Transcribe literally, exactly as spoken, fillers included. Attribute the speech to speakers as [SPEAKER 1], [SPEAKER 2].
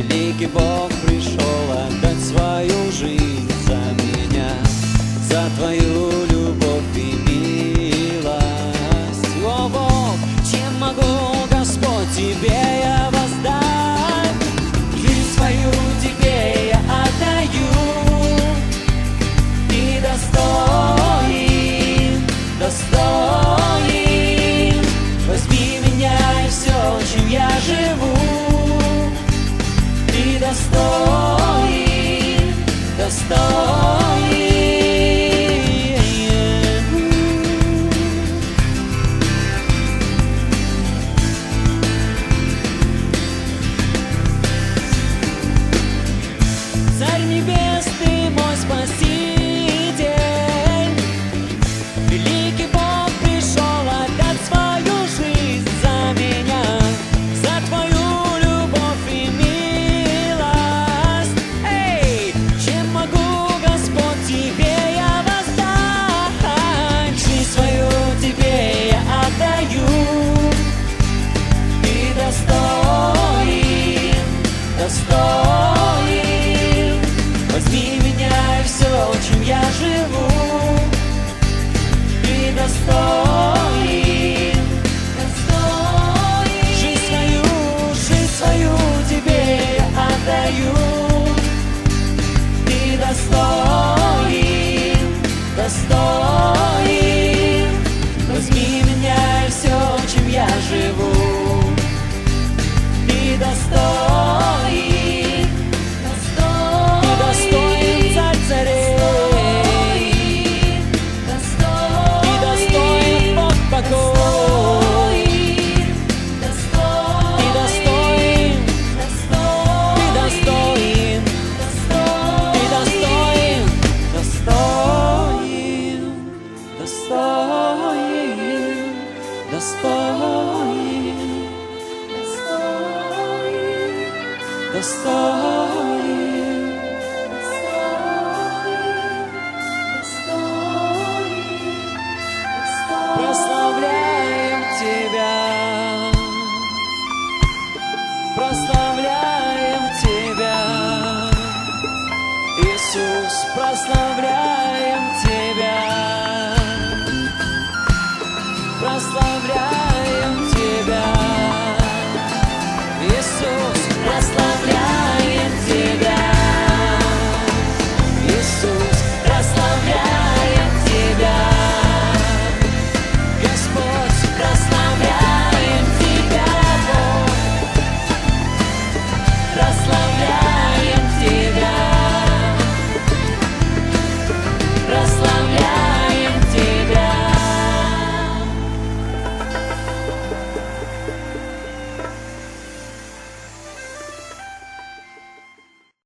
[SPEAKER 1] Великий Бог пришел отдать свою жизнь за меня, за твою любовь и милость. О, Бог, чем могу, Господь, тебе я воздать? Жизнь свою тебе я отдаю. Ты достоин, достоин. Возьми меня и все, чем я живу. Ты достоин, достоин. Царь небес, ты мой спаситель. Великий Бог пришел отдать свою жизнь за меня, за твою любовь и милость. Эй, чем могу, Господь, тебе я воздать? Жизнь свою тебе я отдаю. Ты достоин, достоин. Возьми меня и все, чем я живу. Ты достоин, достоин. Жизнь свою, жизнь свою тебе я отдаю. Ты достоин, достоин. Возьми меня и все, чем я живу. Ты достоин, достоин. Ты достоин, царь царей. Ты достоин, Бог богов. Ты достоин, ты достоин, ты достоин, достоин, достоин, достоин, достоин, достоин.